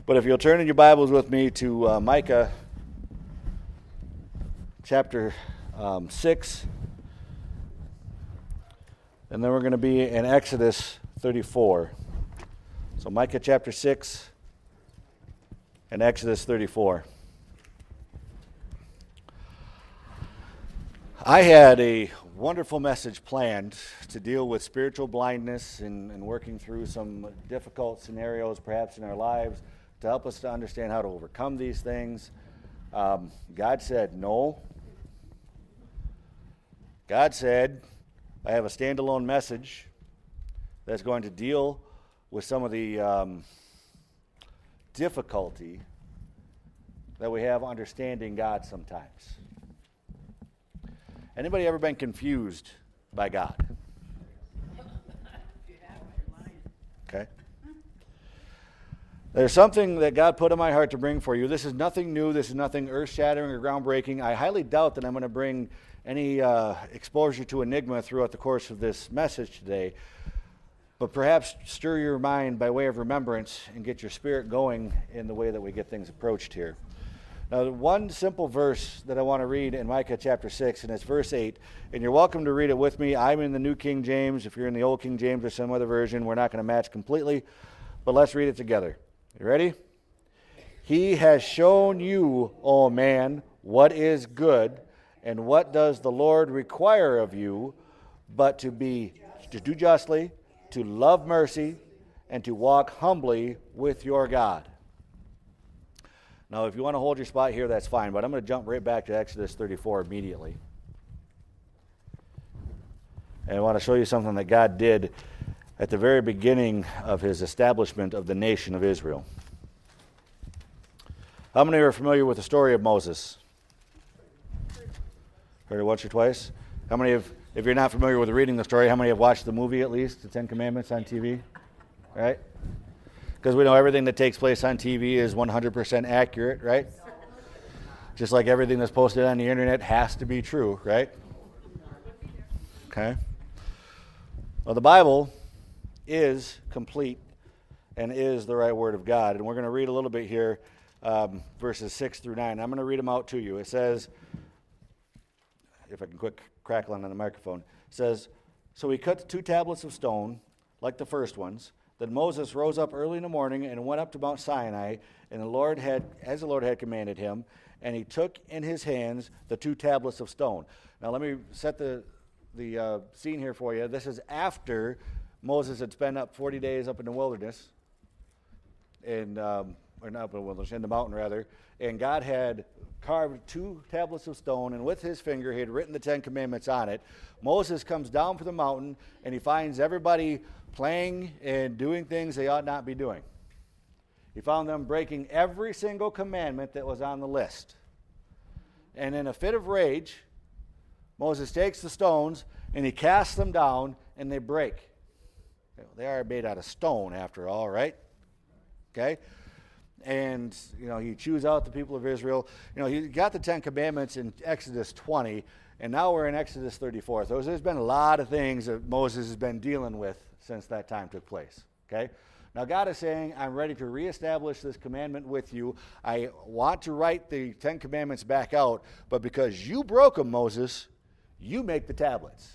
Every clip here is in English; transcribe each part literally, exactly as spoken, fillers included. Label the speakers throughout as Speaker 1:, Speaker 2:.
Speaker 1: But if you'll turn in your Bibles with me to uh, Micah chapter um, six, and then we're going to be in Exodus thirty-four. So Micah chapter six and Exodus thirty-four. I had a wonderful message planned to deal with spiritual blindness and, and working through some difficult scenarios perhaps in our lives to help us to understand how to overcome these things. Um, God said no. God said, I have a standalone message that's going to deal with some of the um, difficulty that we have understanding God sometimes. Anybody ever been confused by God? Okay. There's something that God put in my heart to bring for you. This is nothing new. This is nothing earth-shattering or groundbreaking. I highly doubt that I'm going to bring any uh, exposure to enigma throughout the course of this message today. But perhaps stir your mind by way of remembrance and get your spirit going in the way that we get things approached here. Now, one simple verse that I want to read in Micah chapter six, and it's verse eight, and you're welcome to read it with me. I'm in the New King James. If you're in the Old King James or some other version, we're not going to match completely, but let's read it together. You ready? He has shown you, O man, what is good, and what does the Lord require of you, but to be, to do justly, to love mercy, and to walk humbly with your God. Now, if you want to hold your spot here, that's fine, but I'm going to jump right back to Exodus thirty-four immediately. And I want to show you something that God did at the very beginning of his establishment of the nation of Israel. How many are familiar with the story of Moses? Heard it once or twice? How many have, if you're not familiar with reading the story, how many have watched the movie at least, the Ten Commandments on T V? Right? Because we know everything that takes place on T V is one hundred percent accurate, right? Just like everything that's posted on the internet has to be true, right? Okay. Well, the Bible is complete and is the right word of God. And we're going to read a little bit here, um, verses six through nine. I'm going to read them out to you. It says, if I can quit crackling on the microphone, it says, so he cut two tablets of stone like the first ones. Then Moses rose up early in the morning and went up to Mount Sinai, and the Lord had, as the Lord had commanded him, and he took in his hands the two tablets of stone. Now let me set the the uh, scene here for you. This is after Moses had spent up forty days up in the wilderness, in um, or not up in the wilderness, in the mountain rather, and God had carved two tablets of stone, and with his finger he had written the Ten Commandments on it. Moses comes down from the mountain, and he finds everybody playing and doing things they ought not be doing. He found them breaking every single commandment that was on the list. And in a fit of rage, Moses takes the stones and he casts them down and they break. They are made out of stone after all, right? Okay? And, you know, he chews out the people of Israel. You know, he got the Ten Commandments in Exodus twenty, and now we're in Exodus thirty-four. So there's been a lot of things that Moses has been dealing with since that time took place, okay? Now God is saying, I'm ready to reestablish this commandment with you. I want to write the Ten Commandments back out, but because you broke them, Moses, you make the tablets.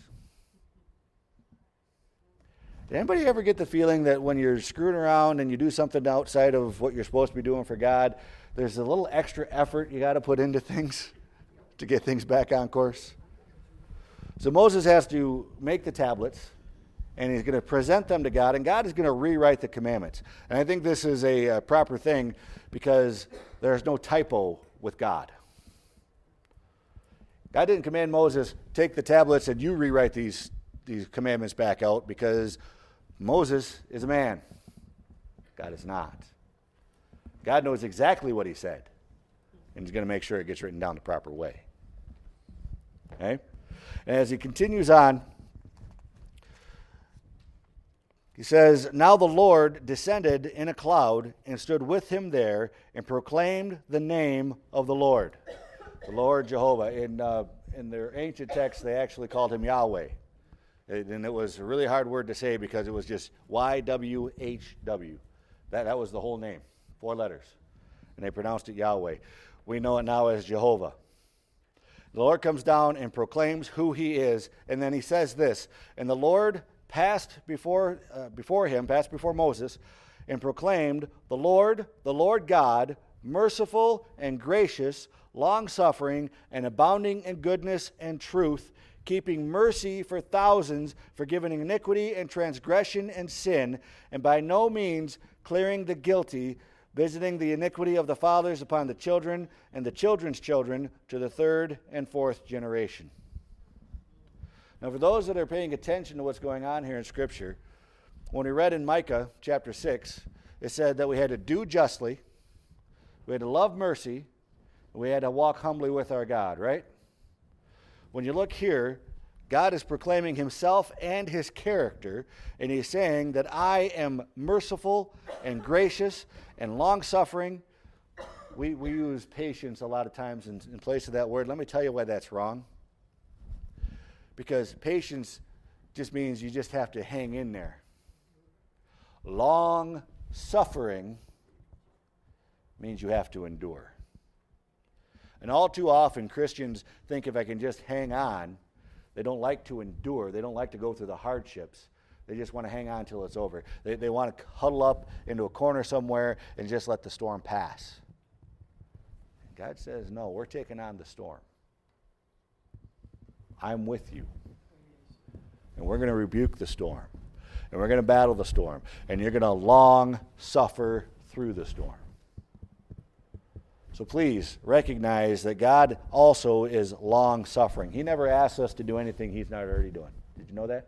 Speaker 1: Did anybody ever get the feeling that when you're screwing around and you do something outside of what you're supposed to be doing for God, there's a little extra effort you got to put into things to get things back on course? So Moses has to make the tablets, and he's going to present them to God, and God is going to rewrite the commandments. And I think this is a, a proper thing because there's no typo with God. God didn't command Moses, take the tablets and you rewrite these, these commandments back out, because Moses is a man. God is not. God knows exactly what he said, and he's going to make sure it gets written down the proper way. Okay? And as he continues on, he says, now the Lord descended in a cloud and stood with him there and proclaimed the name of the Lord. The Lord Jehovah. In, uh, in their ancient text, they actually called him Yahweh. And it was a really hard word to say because it was just Y W H W. That, that was the whole name Four letters. And they pronounced it Yahweh. We know it now as Jehovah. The Lord comes down and proclaims who he is, and then he says this, and the Lord passed before, uh, before him, passed before Moses, and proclaimed, the Lord, the Lord God, merciful and gracious, long-suffering, and abounding in goodness and truth, keeping mercy for thousands, forgiving iniquity and transgression and sin, and by no means clearing the guilty, visiting the iniquity of the fathers upon the children and the children's children to the third and fourth generation. Now, for those that are paying attention to what's going on here in Scripture, when we read in Micah chapter six, it said that we had to do justly, we had to love mercy, and we had to walk humbly with our God, right? When you look here, God is proclaiming himself and his character, and he's saying that I am merciful and gracious and long-suffering. We, we use patience a lot of times in, in place of that word. Let me tell you why that's wrong. Because patience just means you just have to hang in there. Long-suffering means you have to endure. And all too often, Christians think if I can just hang on, they don't like to endure. They don't like to go through the hardships. They just want to hang on until it's over. They, they want to huddle up into a corner somewhere and just let the storm pass. God says, no, we're taking on the storm. I'm with you. And we're going to rebuke the storm. And we're going to battle the storm. And you're going to long suffer through the storm. So please recognize that God also is long-suffering. He never asks us to do anything he's not already doing. Did you know that?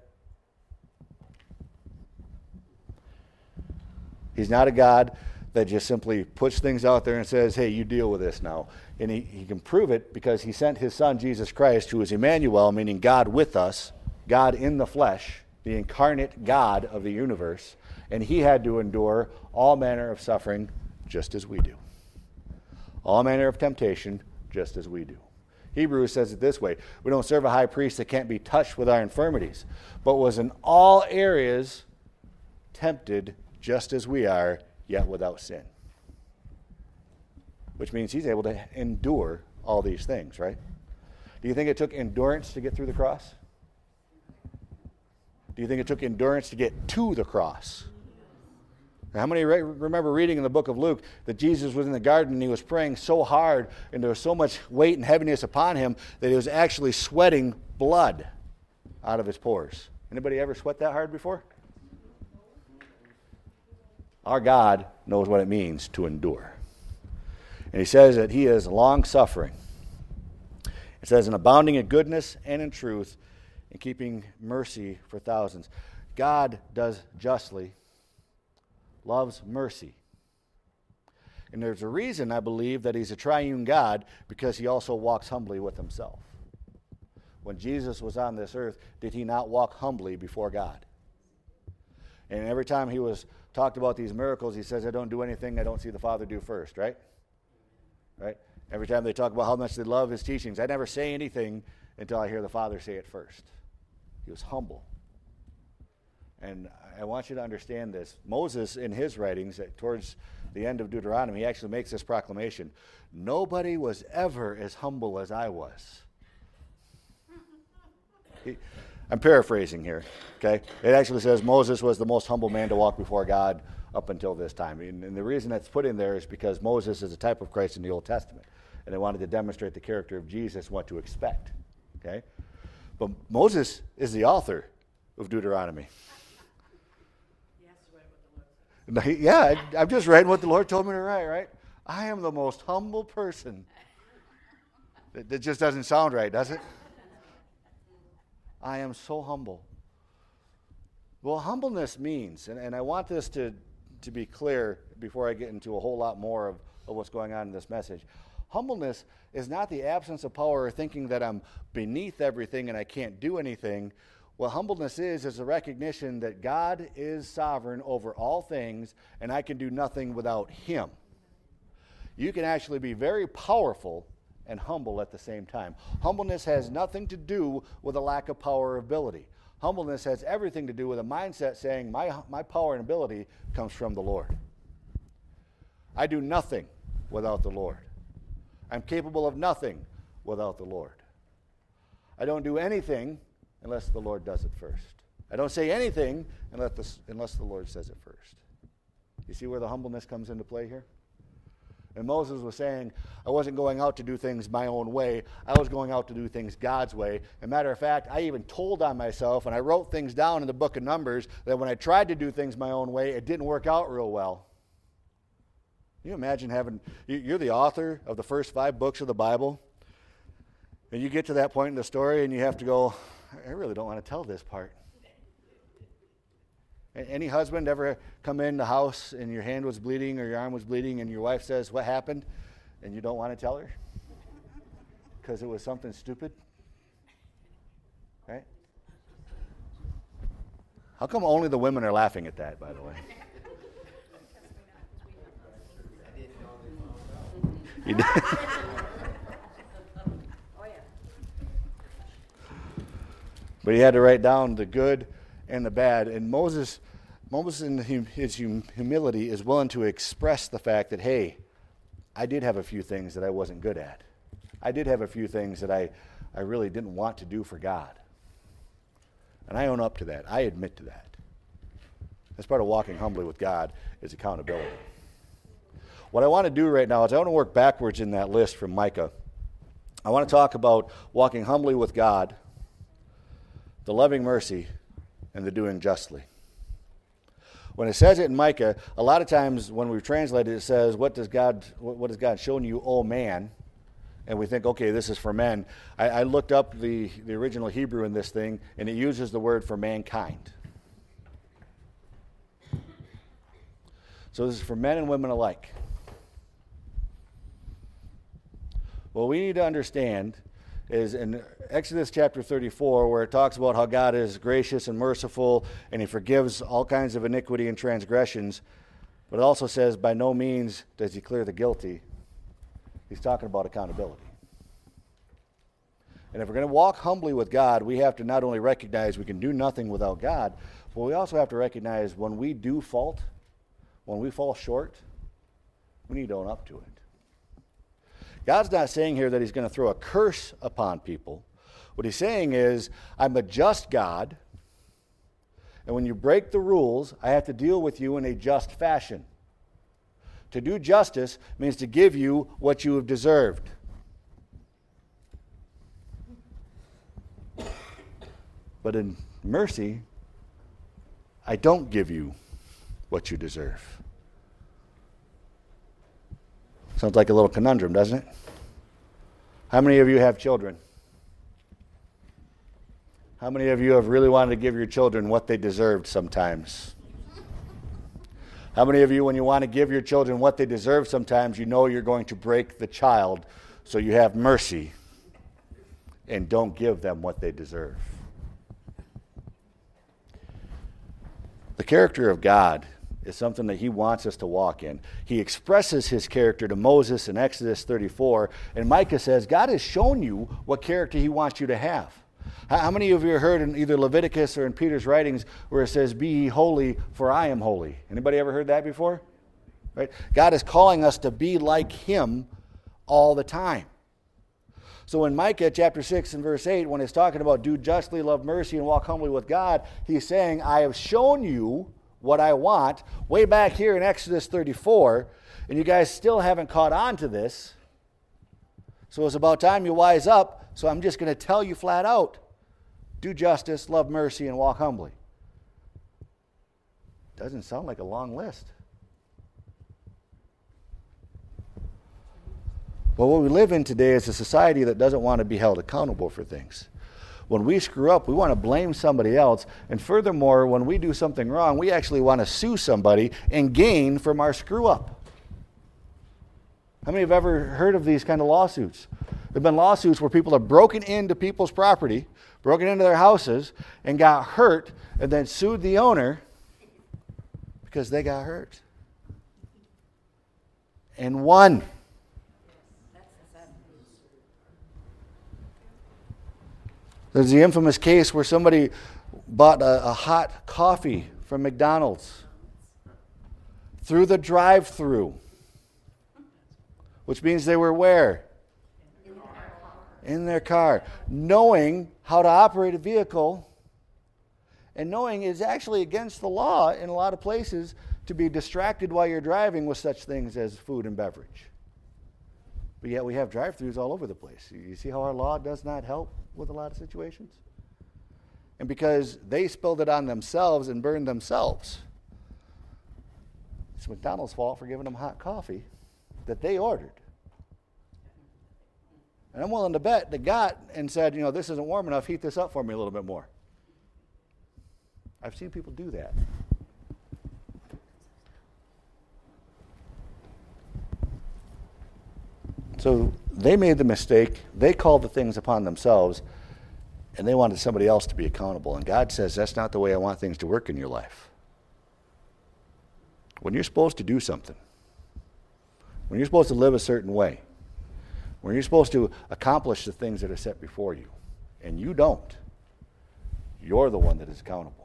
Speaker 1: He's not a God that just simply puts things out there and says, hey, you deal with this now. And he, he can prove it because he sent his son, Jesus Christ, who is Emmanuel, meaning God with us, God in the flesh, the incarnate God of the universe, and he had to endure all manner of suffering just as we do. All manner of temptation, just as we do. Hebrews says it this way, we don't serve a high priest that can't be touched with our infirmities, but was in all areas tempted just as we are, yet without sin. Which means he's able to endure all these things, right? Do you think it took endurance to get through the cross? Do you think it took endurance to get to the cross? How many re- remember reading in the book of Luke that Jesus was in the garden and he was praying so hard and there was so much weight and heaviness upon him that he was actually sweating blood out of his pores? Anybody ever sweat that hard before? Our God knows what it means to endure. And he says that he is long-suffering. It says, in abounding in goodness and in truth, and keeping mercy for thousands. God does justly, loves mercy. And there's a reason, I believe, that he's a triune God, because he also walks humbly with himself. When Jesus was on this earth, did he not walk humbly before God? And every time he was talked about these miracles, he says, I don't do anything I don't see the Father do first, right? Right? Every time they talk about how much they love his teachings, I never say anything until I hear the Father say it first. He was humble. And I want you to understand this. Moses, in his writings, towards the end of Deuteronomy, he actually makes this proclamation. Nobody was ever as humble as I was. He, I'm paraphrasing here, okay? It actually says Moses was the most humble man to walk before God up until this time. And, and the reason that's put in there is because Moses is a type of Christ in the Old Testament. And they wanted to demonstrate the character of Jesus, what to expect, okay? But Moses is the author of Deuteronomy. Yeah, I'm just writing what the Lord told me to write, right? I am the most humble person. That, that just doesn't sound right, does it? I am so humble. Well, humbleness means, and, and I want this to, to be clear before I get into a whole lot more of, of what's going on in this message. Humbleness is not the absence of power or thinking that I'm beneath everything and I can't do anything. What humbleness is, is a recognition that God is sovereign over all things and I can do nothing without him. You can actually be very powerful and humble at the same time. Humbleness has nothing to do with a lack of power or ability. Humbleness has everything to do with a mindset saying, my, my power and ability comes from the Lord. I do nothing without the Lord. I'm capable of nothing without the Lord. I don't do anything unless the Lord does it first. I don't say anything unless the, unless the Lord says it first. You see where the humbleness comes into play here? And Moses was saying, I wasn't going out to do things my own way. I was going out to do things God's way. As a matter of fact, I even told on myself, and I wrote things down in the book of Numbers, that when I tried to do things my own way, it didn't work out real well. Can you imagine having, you're the author of the first five books of the Bible, and you get to that point in the story and you have to go, I really don't want to tell this part. Any husband ever come in the house and your hand was bleeding or your arm was bleeding and your wife says, what happened? And you don't want to tell her? Because it was something stupid? Right? How come only the women are laughing at that, by the way? You did? But he had to write down the good and the bad. And Moses, Moses in his humility is willing to express the fact that, hey, I did have a few things that I wasn't good at. I did have a few things that I, I really didn't want to do for God. And I own up to that. I admit to that. That's part of walking humbly with God is accountability. What I want to do right now is I want to work backwards in that list from Micah. I want to talk about walking humbly with God, the loving mercy, and the doing justly. When it says it in Micah, a lot of times when we translate it, it says, what does God, what has God shown you, O man? And we think, okay, this is for men. I, I looked up the, the original Hebrew in this thing, and it uses the word for mankind. So this is for men and women alike. What we need to understand is in Exodus chapter thirty-four, where it talks about how God is gracious and merciful, and he forgives all kinds of iniquity and transgressions, but it also says, by no means does he clear the guilty. He's talking about accountability. And if we're going to walk humbly with God, we have to not only recognize we can do nothing without God, but we also have to recognize when we do fault, when we fall short, we need to own up to it. God's not saying here that he's going to throw a curse upon people. What he's saying is, I'm a just God, and when you break the rules, I have to deal with you in a just fashion. To do justice means to give you what you have deserved. But in mercy, I don't give you what you deserve. Sounds like a little conundrum, doesn't it? How many of you have children? How many of you have really wanted to give your children what they deserved sometimes? How many of you, when you want to give your children what they deserve sometimes, you know you're going to break the child, so you have mercy and don't give them what they deserve? The character of God is something that he wants us to walk in. He expresses his character to Moses in Exodus thirty-four, and Micah says, God has shown you what character he wants you to have. How many of you heard in either Leviticus or in Peter's writings where it says, be ye holy, for I am holy? Anybody ever heard that before? Right? God is calling us to be like him all the time. So in Micah chapter six and verse eight, when it's talking about do justly, love mercy, and walk humbly with God, he's saying, I have shown you what I want way back here in Exodus thirty-four, and you guys still haven't caught on to this. So it's about time you wise up, so I'm just going to tell you flat out, do justice, love mercy, and walk humbly. Doesn't sound like a long list. But what we live in today is a society that doesn't want to be held accountable for things. When we screw up, we want to blame somebody else. And furthermore, when we do something wrong, we actually want to sue somebody and gain from our screw up. How many have ever heard of these kind of lawsuits? There have been lawsuits where people have broken into people's property, broken into their houses, and got hurt, and then sued the owner because they got hurt. And won. There's the infamous case where somebody bought a, a hot coffee from McDonald's through the drive-thru. which means they were where?
Speaker 2: In their car.
Speaker 1: In their car. Knowing how to operate a vehicle, and knowing it's actually against the law in a lot of places to be distracted while you're driving with such things as food and beverage. But yet we have drive-thrus all over the place. You see how our law does not help with a lot of situations? And because they spilled it on themselves and burned themselves, it's McDonald's fault for giving them hot coffee that they ordered. And I'm willing to bet they got and said, you know, this isn't warm enough, heat this up for me a little bit more. I've seen people do that. So they made the mistake, they called the things upon themselves, and they wanted somebody else to be accountable. And God says, that's not the way I want things to work in your life. When you're supposed to do something, when you're supposed to live a certain way, when you're supposed to accomplish the things that are set before you, and you don't, you're the one that is accountable.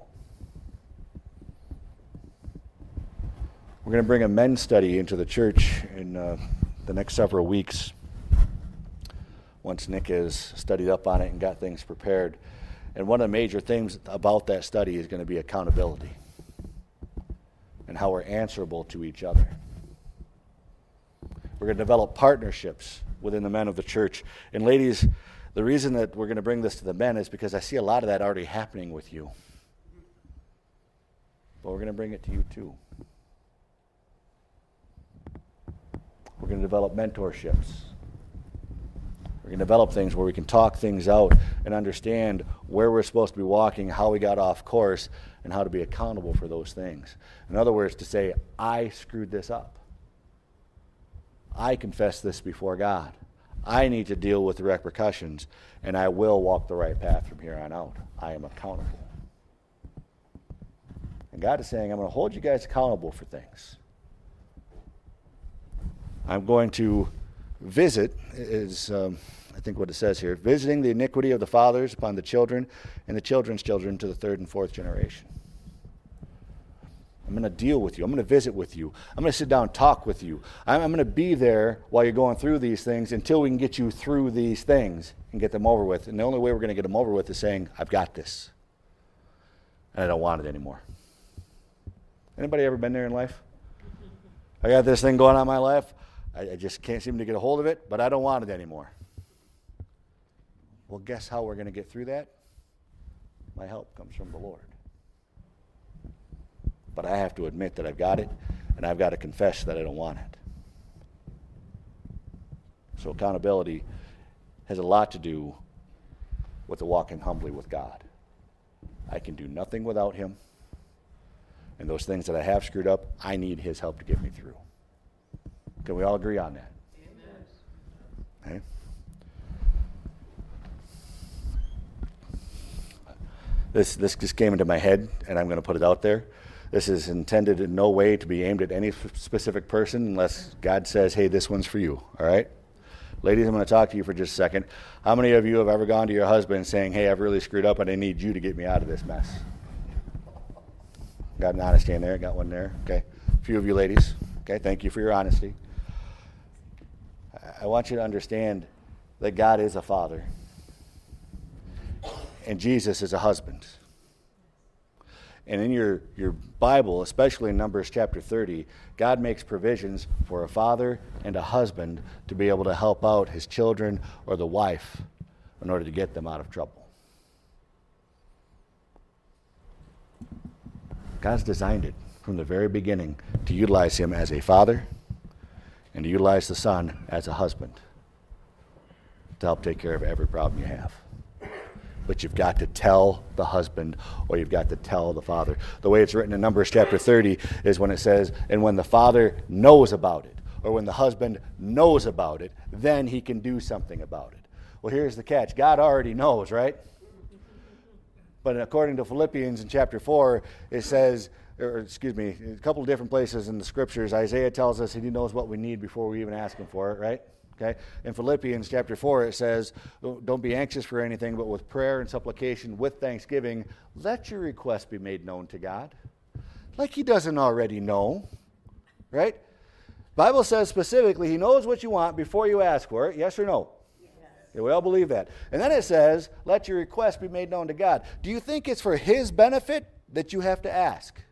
Speaker 1: We're going to bring a men's study into the church in uh, the next several weeks, once Nick has studied up on it and got things prepared. And one of the major things about that study is going to be accountability and how we're answerable to each other. We're going to develop partnerships within the men of the church. And ladies, the reason that we're going to bring this to the men is because I see a lot of that already happening with you. But we're going to bring it to you too. We're going to develop mentorships. We're going to develop things where we can talk things out and understand where we're supposed to be walking, how we got off course, and how to be accountable for those things. In other words, to say, I screwed this up. I confess this before God. I need to deal with the repercussions, and I will walk the right path from here on out. I am accountable. And God is saying, I'm going to hold you guys accountable for things. I'm going to visit, is um, I think what it says here, visiting the iniquity of the fathers upon the children and the children's children to the third and fourth generation. I'm going to deal with you. I'm going to visit with you. I'm going to sit down and talk with you. I'm, I'm going to be there while you're going through these things until we can get you through these things and get them over with. And the only way we're going to get them over with is saying, I've got this. And I don't want it anymore. Anybody ever been there in life? I got this thing going on in my life. I, I just can't seem to get a hold of it, but I don't want it anymore. Well, guess how we're going to get through that? My help comes from the Lord. But I have to admit that I've got it, and I've got to confess that I don't want it. So accountability has a lot to do with the walking humbly with God. I can do nothing without Him, and those things that I have screwed up, I need His help to get me through. Can we all agree on that? Amen. Okay. This this just came into my head, and I'm going to put it out there. This is intended in no way to be aimed at any specific person unless God says, hey, this one's for you, all right? Ladies, I'm going to talk to you for just a second. How many of you have ever gone to your husband saying, hey, I've really screwed up and I need you to get me out of this mess? Got an honesty in there, got one there, okay? A few of you ladies, okay, thank you for your honesty. I want you to understand that God is a father and Jesus is a husband. And in your, your Bible, especially in Numbers chapter thirty, God makes provisions for a father and a husband to be able to help out his children or the wife in order to get them out of trouble. God's designed it from the very beginning to utilize him as a father and to utilize the son as a husband to help take care of every problem you have. But you've got to tell the husband or you've got to tell the father. The way it's written in Numbers chapter thirty is when it says, and when the father knows about it, or when the husband knows about it, then he can do something about it. Well, here's the catch. God already knows, right? But according to Philippians in chapter four, it says, or excuse me, a couple of different places in the scriptures, Isaiah tells us that he knows what we need before we even ask him for it, right? Okay. In Philippians chapter four, it says, don't be anxious for anything, but with prayer and supplication, with thanksgiving, let your requests be made known to God. Like he doesn't already know, right? Bible says specifically he knows what you want before you ask for it. Yes or no? Yes. Yeah, we all believe that. And then it says, let your request be made known to God. Do you think it's for his benefit that you have to ask?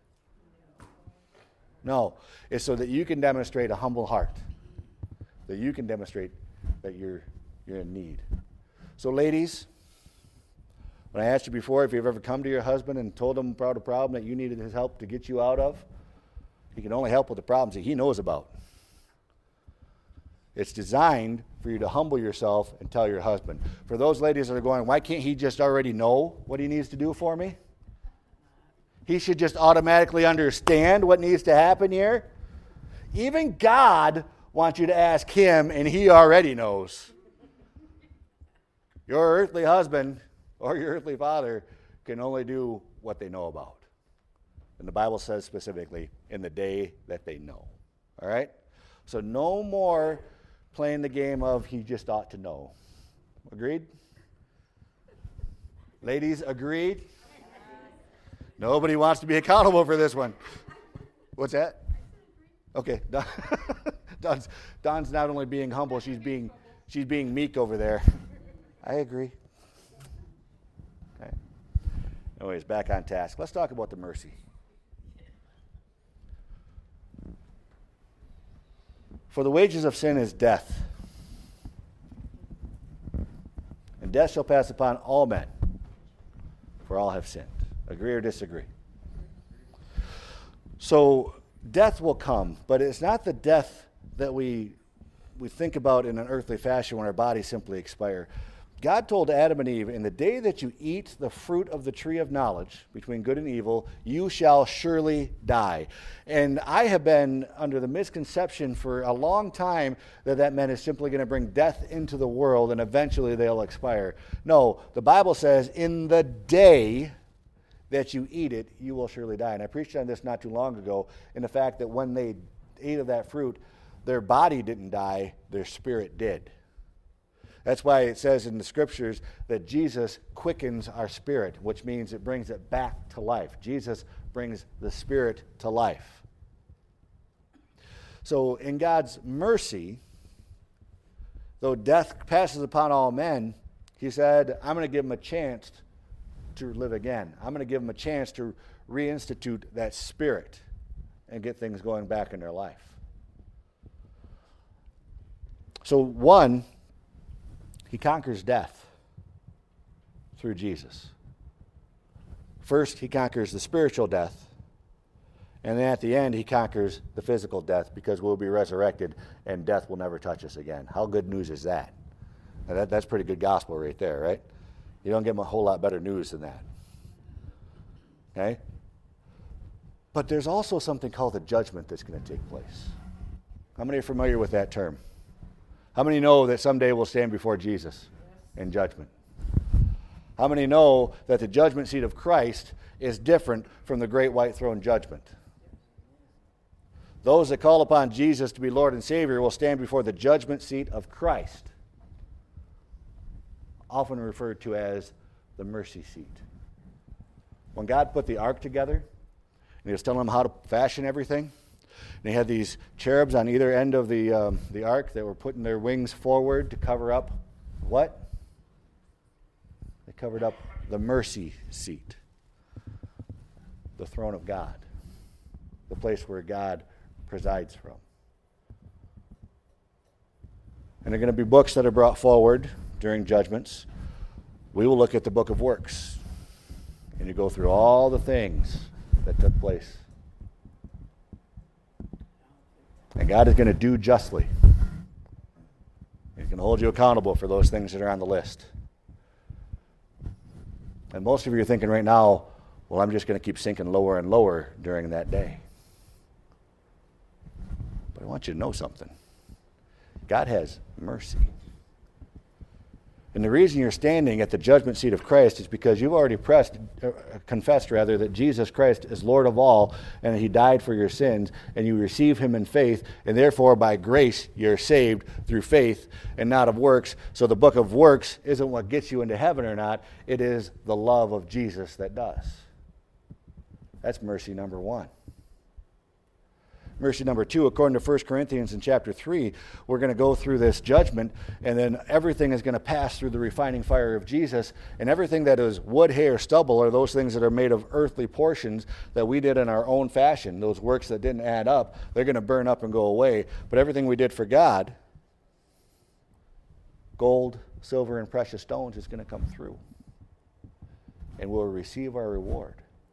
Speaker 1: No. It's so that you can demonstrate a humble heart. That you can demonstrate that you're, you're in need. So ladies, when I asked you before if you've ever come to your husband and told him about a problem that you needed his help to get you out of, he can only help with the problems that he knows about. It's designed for you to humble yourself and tell your husband. For those ladies that are going, why can't he just already know what he needs to do for me? He should just automatically understand what needs to happen here. Even God wants you to ask him, and he already knows. Your earthly husband or your earthly father can only do what they know about. And the Bible says specifically, in the day that they know. All right? So no more playing the game of he just ought to know. Agreed? Ladies, agreed? Nobody wants to be accountable for this one. What's that? Okay. Dawn's, Dawn's not only being humble, she's being she's being meek over there. I agree. Okay. Anyways, back on task. Let's talk about the mercy. For the wages of sin is death. And death shall pass upon all men, for all have sinned. Agree or disagree? So death will come, but it's not the death that we we think about in an earthly fashion when our bodies simply expire. God told Adam and Eve, in the day that you eat the fruit of the tree of knowledge, between good and evil, you shall surely die. And I have been under the misconception for a long time that that meant it's simply going to bring death into the world and eventually they'll expire. No, the Bible says, in the day that you eat it, you will surely die. And I preached on this not too long ago, in the fact that when they ate of that fruit, their body didn't die, their spirit did. That's why it says in the scriptures that Jesus quickens our spirit, which means it brings it back to life. Jesus brings the spirit to life. So in God's mercy, though death passes upon all men, he said, I'm going to give them a chance to live again. I'm going to give them a chance to reinstitute that spirit and get things going back in their life. So one, he conquers death through Jesus. First, he conquers the spiritual death. And then at the end, he conquers the physical death because we'll be resurrected and death will never touch us again. How good news is that? Now that that's pretty good gospel right there, right? You don't get a whole lot better news than that. Okay? But there's also something called the judgment that's going to take place. How many are familiar with that term? How many know that someday we'll stand before Jesus in judgment? How many know that the judgment seat of Christ is different from the great white throne judgment? Those that call upon Jesus to be Lord and Savior will stand before the judgment seat of Christ, often referred to as the mercy seat. When God put the ark together, and he was telling them how to fashion everything, and he had these cherubs on either end of the um, the ark that were putting their wings forward to cover up what? They covered up the mercy seat, the throne of God, the place where God presides from. And there are going to be books that are brought forward during judgments. We will look at the book of works, and you go through all the things that took place. And God is going to do justly. He's going to hold you accountable for those things that are on the list. And most of you are thinking right now, well, I'm just going to keep sinking lower and lower during that day. But I want you to know something. God has mercy. And the reason you're standing at the judgment seat of Christ is because you've already pressed, uh, confessed rather, that Jesus Christ is Lord of all and that he died for your sins, and you receive him in faith, and therefore by grace you're saved through faith and not of works. So the book of works isn't what gets you into heaven or not. It is the love of Jesus that does. That's mercy number one. mercy number two, according to First Corinthians in chapter three, we're going to go through this judgment, and then everything is going to pass through the refining fire of Jesus, and everything that is wood, hay, or stubble are those things that are made of earthly portions that we did in our own fashion, those works that didn't add up, they're going to burn up and go away. But everything we did for God, gold, silver, and precious stones, is going to come through, and we'll receive our reward.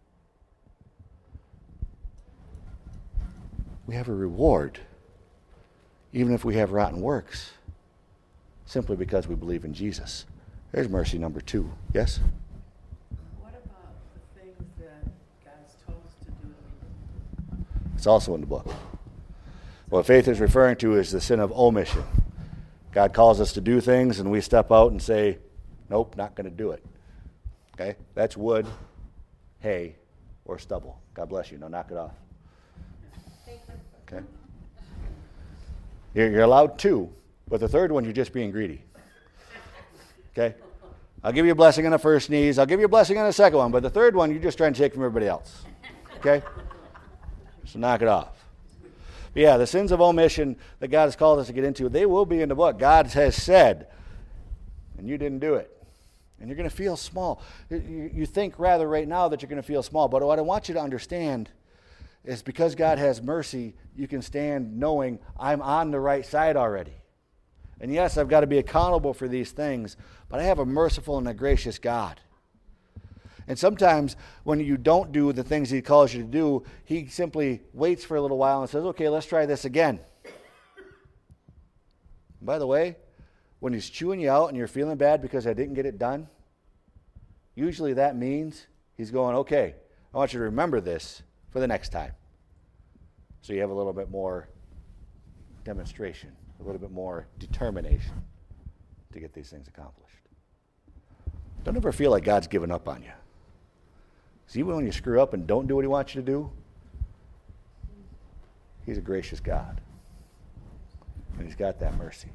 Speaker 1: We have a reward, even if we have rotten works, simply because we believe in Jesus. There's mercy number two. Yes?
Speaker 2: What about the things that God's told us to do?
Speaker 1: It's also in the book. What faith is referring to is the sin of omission. God calls us to do things, and we step out and say, nope, not going to do it. Okay? That's wood, hay, or stubble. God bless you. Now knock it off. Okay? You're, you're allowed two, but the third one, you're just being greedy. Okay? I'll give you a blessing on the first sneeze. I'll give you a blessing on the second one, but the third one, you're just trying to take from everybody else. Okay? So knock it off. But yeah, the sins of omission that God has called us to get into, they will be in the book. God has said, and you didn't do it. And you're going to feel small. You, you think rather right now that you're going to feel small, but what I want you to understand is because God has mercy, you can stand knowing I'm on the right side already. And yes, I've got to be accountable for these things, but I have a merciful and a gracious God. And sometimes when you don't do the things he calls you to do, he simply waits for a little while and says, okay, let's try this again. By the way, when he's chewing you out and you're feeling bad because I didn't get it done, usually that means he's going, okay, I want you to remember this for the next time. So you have a little bit more demonstration, a little bit more determination to get these things accomplished. Don't ever feel like God's given up on you. See, even when you screw up and don't do what he wants you to do, he's a gracious God. And he's got that mercy.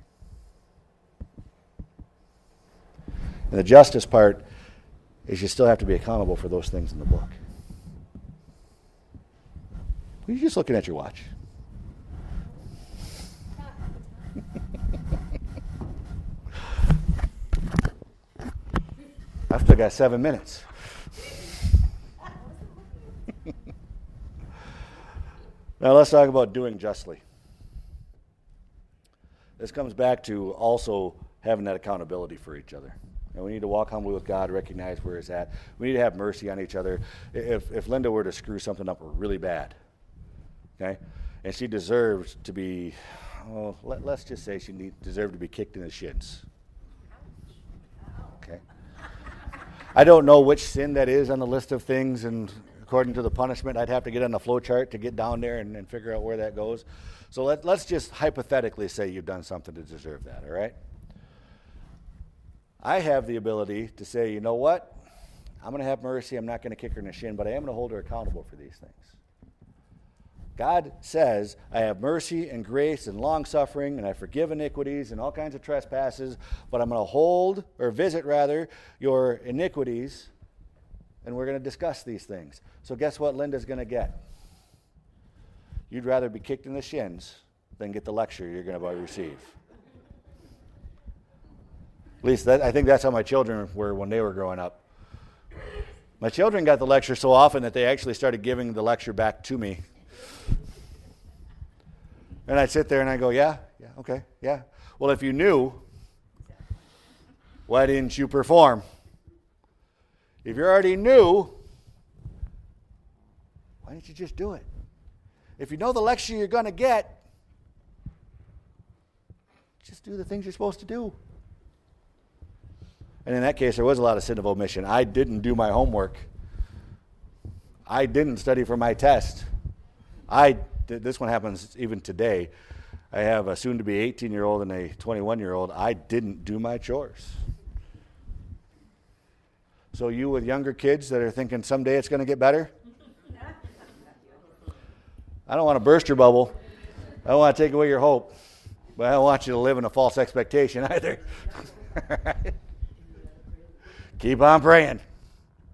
Speaker 1: And the justice part is you still have to be accountable for those things in the book. You're just looking at your watch. I've still got seven minutes. Now let's talk about doing justly. This comes back to also having that accountability for each other. And we need to walk humbly with God, recognize where it's at. We need to have mercy on each other. If, if Linda were to screw something up really bad, okay, and she deserves to be, oh, let, let's just say she need, deserved to be kicked in the shins. Okay. I don't know which sin that is on the list of things, and according to the punishment, I'd have to get on the flow chart to get down there and, and figure out where that goes. So let, let's just hypothetically say you've done something to deserve that, all right? I have the ability to say, you know what? I'm going to have mercy. I'm not going to kick her in the shin, but I am going to hold her accountable for these things. God says, I have mercy and grace and long-suffering, and I forgive iniquities and all kinds of trespasses, but I'm going to hold, or visit rather, your iniquities, and we're going to discuss these things. So guess what Linda's going to get? You'd rather be kicked in the shins than get the lecture you're going to receive. At least that, I think that's how my children were when they were growing up. My children got the lecture so often that they actually started giving the lecture back to me. And I'd sit there and I'd go, yeah, yeah, okay, yeah. Well, if you knew, why didn't you perform? If you already knew, why didn't you just do it? If you know the lecture you're going to get, just do the things you're supposed to do. And in that case, there was a lot of sin of omission. I didn't do my homework. I didn't study for my test. I did, this one happens even today. I have a soon-to-be eighteen-year-old and a twenty-one-year-old. I didn't do my chores. So you with younger kids that are thinking someday it's going to get better, I don't want to burst your bubble. I don't want to take away your hope. But I don't want you to live in a false expectation either. Keep on praying.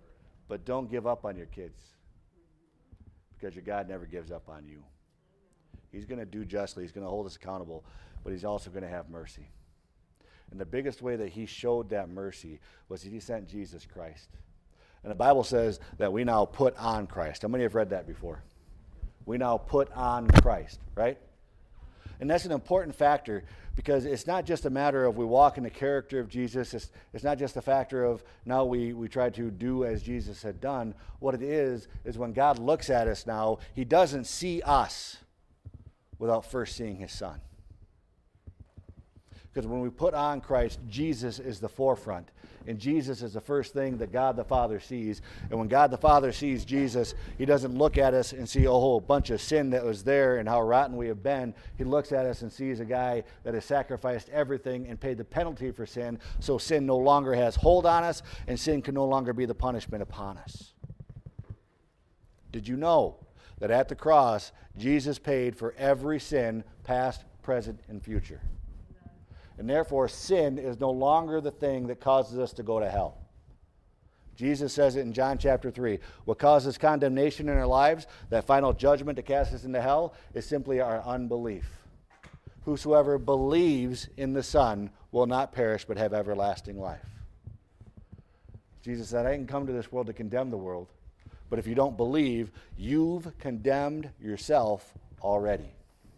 Speaker 1: But don't give up on your kids. Because your God never gives up on you. He's going to do justly. He's going to hold us accountable, but he's also going to have mercy. And the biggest way that he showed that mercy was that he sent Jesus Christ. And the Bible says that we now put on Christ. How many have read that before? We now put on Christ, right? And that's an important factor because it's not just a matter of we walk in the character of Jesus. It's, it's not just a factor of now we, we try to do as Jesus had done. What it is, is when God looks at us now, he doesn't see us without first seeing his Son. Because when we put on Christ, Jesus is the forefront. And Jesus is the first thing that God the Father sees. And when God the Father sees Jesus, he doesn't look at us and see a whole bunch of sin that was there and how rotten we have been. He looks at us and sees a guy that has sacrificed everything and paid the penalty for sin, so sin no longer has hold on us and sin can no longer be the punishment upon us. Did you know that at the cross, Jesus paid for every sin, past, present, and future? And therefore, sin is no longer the thing that causes us to go to hell. Jesus says it in John chapter three. What causes condemnation in our lives, that final judgment to cast us into hell, is simply our unbelief. Whosoever believes in the Son will not perish but have everlasting life. Jesus said, I didn't come to this world to condemn the world, but if you don't believe, you've condemned yourself already.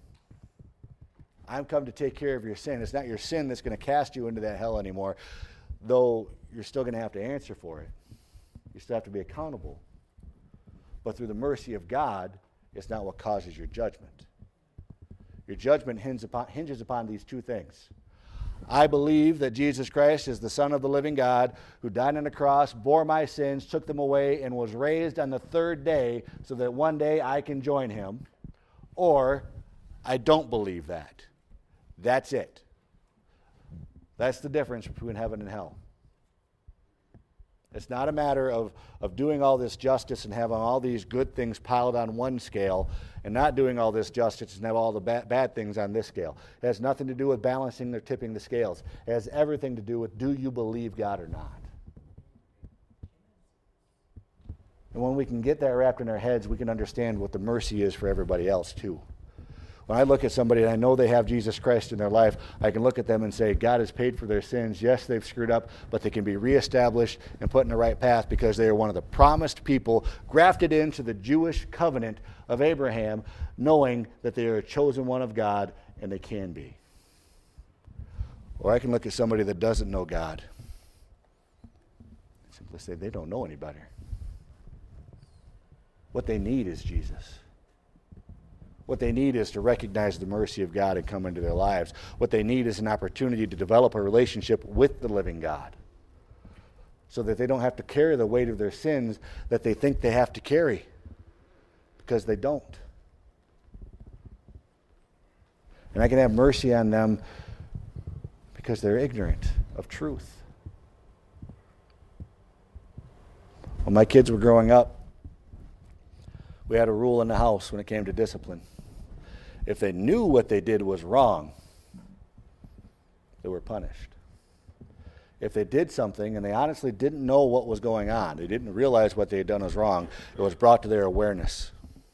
Speaker 1: I've come to take care of your sin. It's not your sin that's going to cast you into that hell anymore, though you're still going to have to answer for it. You still have to be accountable. But through the mercy of God, it's not what causes your judgment. Your judgment hinges upon, hinges upon these two things. I believe that Jesus Christ is the Son of the living God who died on the cross, bore my sins, took them away, and was raised on the third day so that one day I can join him. Or I don't believe that. That's it. That's the difference between heaven and hell. It's not a matter of, of doing all this justice and having all these good things piled on one scale and not doing all this justice and have all the bad, bad things on this scale. It has nothing to do with balancing or tipping the scales. It has everything to do with, do you believe God or not? And when we can get that wrapped in our heads, we can understand what the mercy is for everybody else too. When I look at somebody and I know they have Jesus Christ in their life, I can look at them and say, God has paid for their sins. Yes, they've screwed up, but they can be reestablished and put in the right path because they are one of the promised people grafted into the Jewish covenant of Abraham, knowing that they are a chosen one of God, and they can be. Or I can look at somebody that doesn't know God and simply say they don't know any better. What they need is Jesus. What they need is to recognize the mercy of God and come into their lives. What they need is an opportunity to develop a relationship with the living God so that they don't have to carry the weight of their sins that they think they have to carry, because they don't. And I can have mercy on them because they're ignorant of truth. When my kids were growing up, we had a rule in the house when it came to discipline. If they knew what they did was wrong, they were punished. If they did something and they honestly didn't know what was going on, they didn't realize what they had done was wrong, it was brought to their awareness.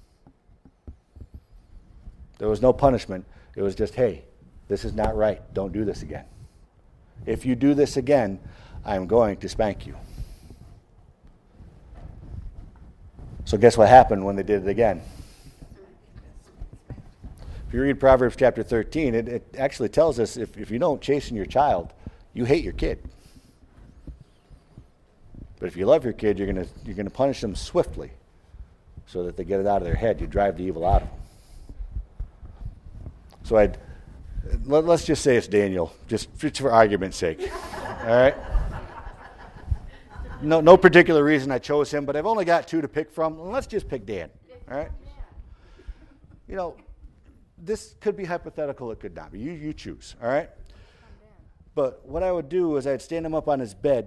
Speaker 1: There was no punishment. It was just, hey, this is not right. Don't do this again. If you do this again, I'm going to spank you. So guess what happened when they did it again? If you read Proverbs chapter thirteen, it, it actually tells us if, if you don't chasten your child, you hate your kid. But if you love your kid, you're going to you're going to punish them swiftly so that they get it out of their head. You drive the evil out of them. So I'd, let, let's just say it's Daniel, just, just for argument's sake. All right? No, no particular reason I chose him, but I've only got two to pick from. Let's just pick Dan. All right? You know, this could be hypothetical. It could not be. You, you choose. All right? But what I would do is I'd stand him up on his bed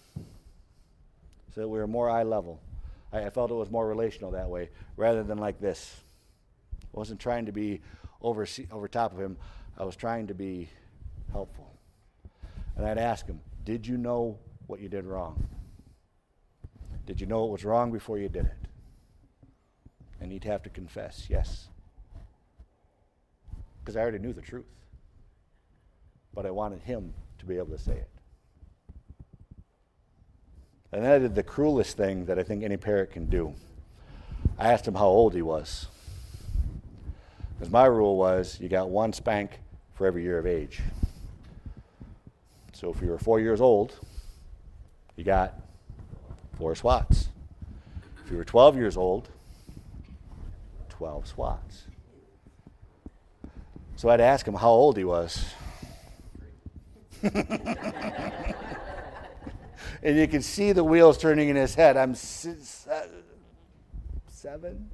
Speaker 1: so that we were more eye level. I, I felt it was more relational that way rather than like this. I wasn't trying to be over, over top of him. I was trying to be helpful. And I'd ask him, did you know what you did wrong? Did you know it was wrong before you did it? And he'd have to confess, yes. because I already knew the truth. But I wanted him to be able to say it. And then I did the cruelest thing that I think any parent can do. I asked him how old he was. Because my rule was you got one spank for every year of age. So if you were four years old, you got four swats. If you were twelve years old, twelve swats. So I'd ask him how old he was. And you can see the wheels turning in his head. I'm six, uh, seven.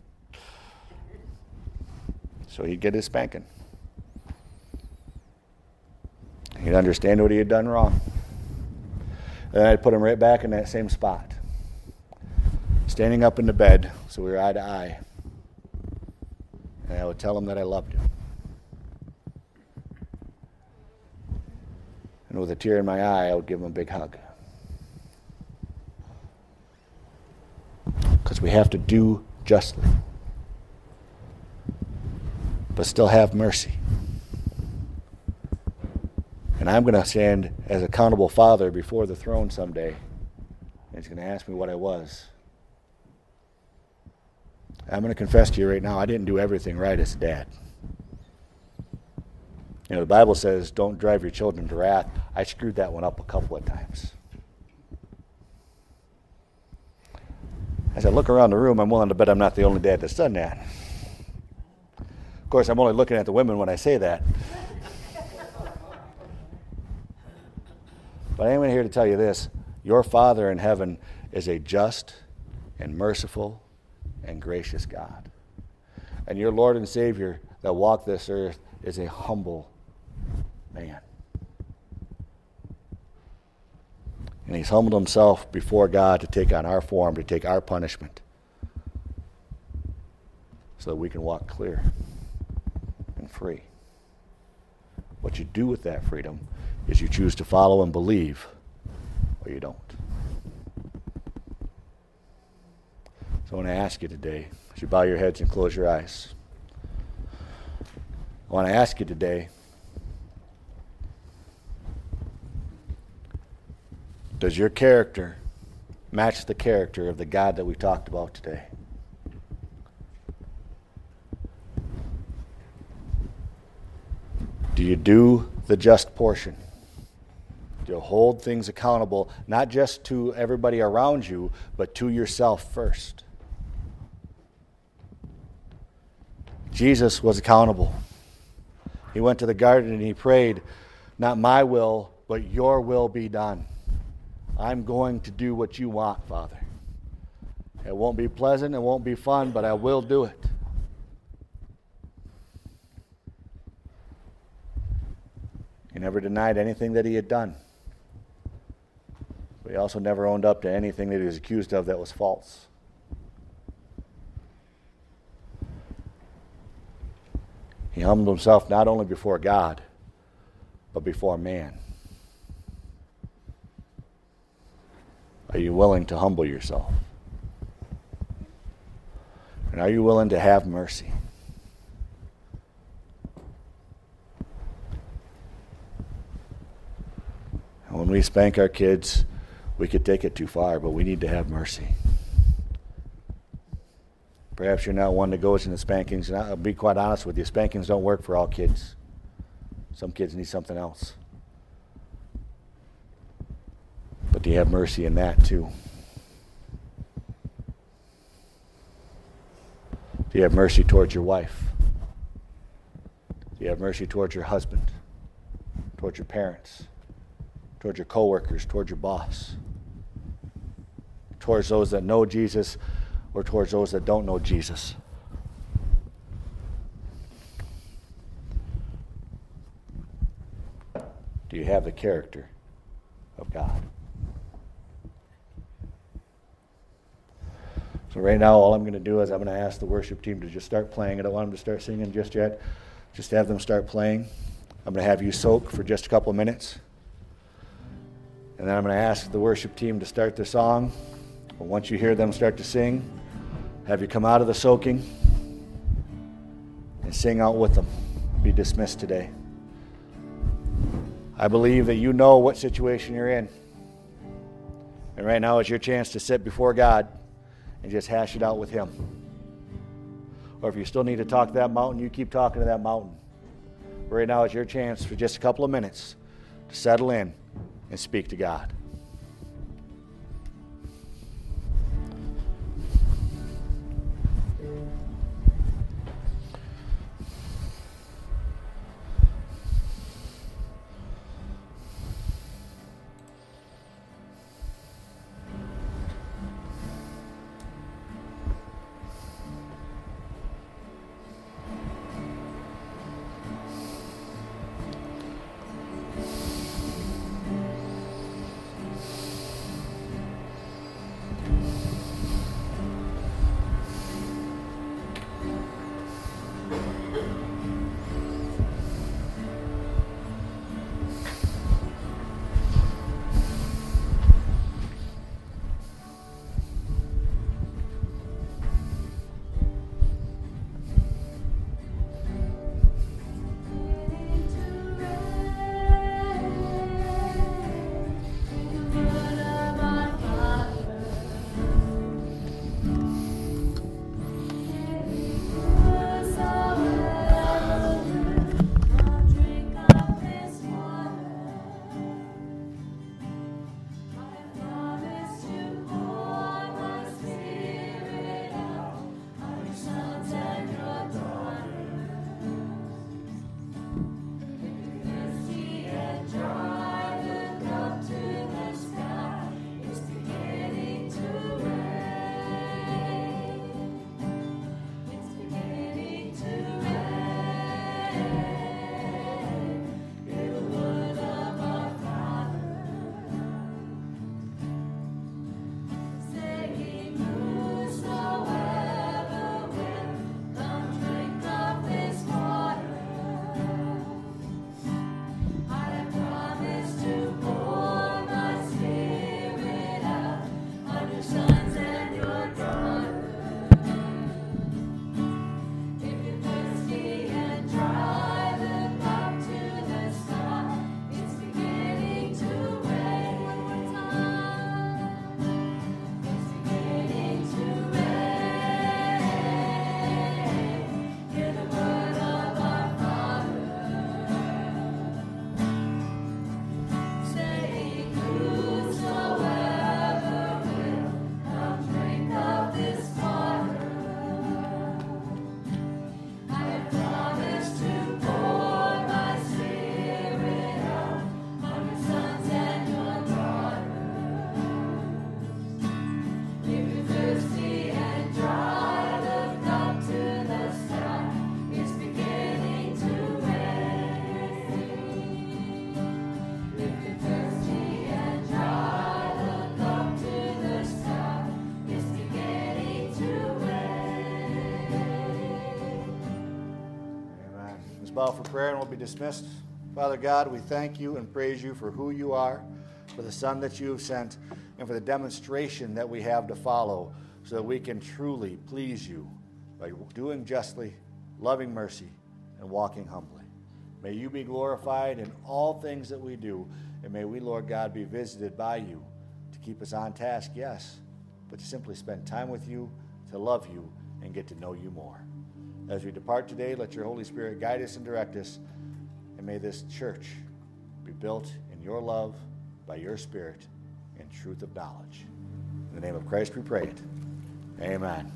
Speaker 1: So he'd get his spanking. He'd understand what he had done wrong. And I'd put him right back in that same spot. Standing up in the bed, so we were eye to eye. And I would tell him that I loved him. And with a tear in my eye, I would give him a big hug. Because we have to do justly, but still have mercy. And I'm going to stand as accountable father before the throne someday. And he's going to ask me what I was. I'm going to confess to you right now, I didn't do everything right as a dad. You know, the Bible says, don't drive your children to wrath. I screwed that one up a couple of times. As I look around the room, I'm willing to bet I'm not the only dad that's done that. Of course, I'm only looking at the women when I say that. But I am here to tell you this. Your Father in heaven is a just and merciful and gracious God. And your Lord and Savior that walked this earth is a humble man. And he's humbled himself before God to take on our form, to take our punishment, so that we can walk clear and free. What you do with that freedom is you choose to follow and believe, or you don't. So I want to ask you today, as you bow your heads and close your eyes, I want to ask you today, does your character match the character of the God that we talked about today? Do you do the just portion? Do you hold things accountable, not just to everybody around you, but to yourself first? Jesus was accountable. He went to the garden and he prayed, not my will, but your will be done. I'm going to do what you want, Father. It won't be pleasant, it won't be fun, but I will do it. He never denied anything that he had done. But he also never owned up to anything that he was accused of that was false. He humbled himself not only before God, but before man. Are you willing to humble yourself? And are you willing to have mercy? And when we spank our kids, we could take it too far, but we need to have mercy. Perhaps you're not one that goes into spankings. And I'll be quite honest with you, spankings don't work for all kids. Some kids need something else. But do you have mercy in that too? Do you have mercy towards your wife? Do you have mercy towards your husband? Towards your parents? Towards your coworkers? Towards your boss? Towards those that know Jesus or towards those that don't know Jesus? Do you have the character of God? So right now, all I'm going to do is I'm going to ask the worship team to just start playing. I don't want them to start singing just yet. Just have them start playing. I'm going to have you soak for just a couple of minutes. And then I'm going to ask the worship team to start the song. But once you hear them start to sing, have you come out of the soaking and sing out with them. Be be dismissed today. I believe that you know what situation you're in. And right now is your chance to sit before God and just hash it out with Him. Or if you still need to talk to that mountain, you keep talking to that mountain. Right now is your chance for just a couple of minutes to settle in and speak to God. Bow for prayer and we'll be dismissed. Father God, we thank you and praise you for who you are, for the Son that you have sent, and for the demonstration that we have to follow so that we can truly please you by doing justly, loving mercy, and walking humbly. May you be glorified in all things that we do, and may we, Lord God, be visited by you to keep us on task, yes, but to simply spend time with you, to love you, and get to know you more. As we depart today, let your Holy Spirit guide us and direct us, and may this church be built in your love, by your Spirit, in truth of knowledge. In the name of Christ we pray it. Amen.